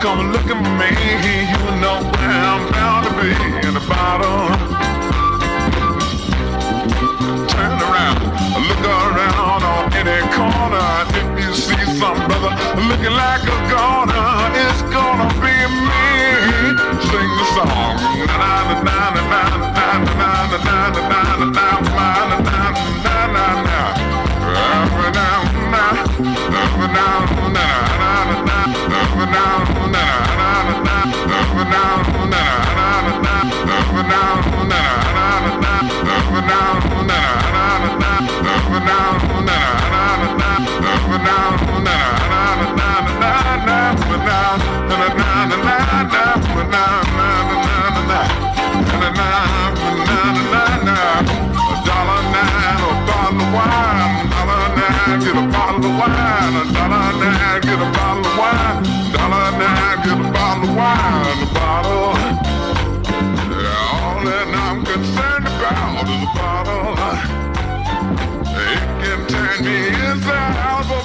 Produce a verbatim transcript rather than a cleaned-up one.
come looking for me. You know where I'm bound to be in the bottle. Turn around, look around on any corner. If you see some brother looking like a goner, it's gonna be me. Sing the song. Na na na na na na na na na na na na na na na na na. Up and down, up and down, na na na na. Up and down, na na na na. Up and down, na na na na. Up and down, na na na na. Up and down, na na na na. Up and down, na na na na. Up and down, na na na na na na. Up and down, na na na na na. Up and down, na na na na na. Na na na na na. A dollar nine, a bottle of wine. Dollar nine, get a bottle of wine. A dollar nine, get a bottle of wine. Dollar nine, get a bottle of wine. A bottle. Yeah, all that I'm concerned about is a bottle. It can turn me inside out.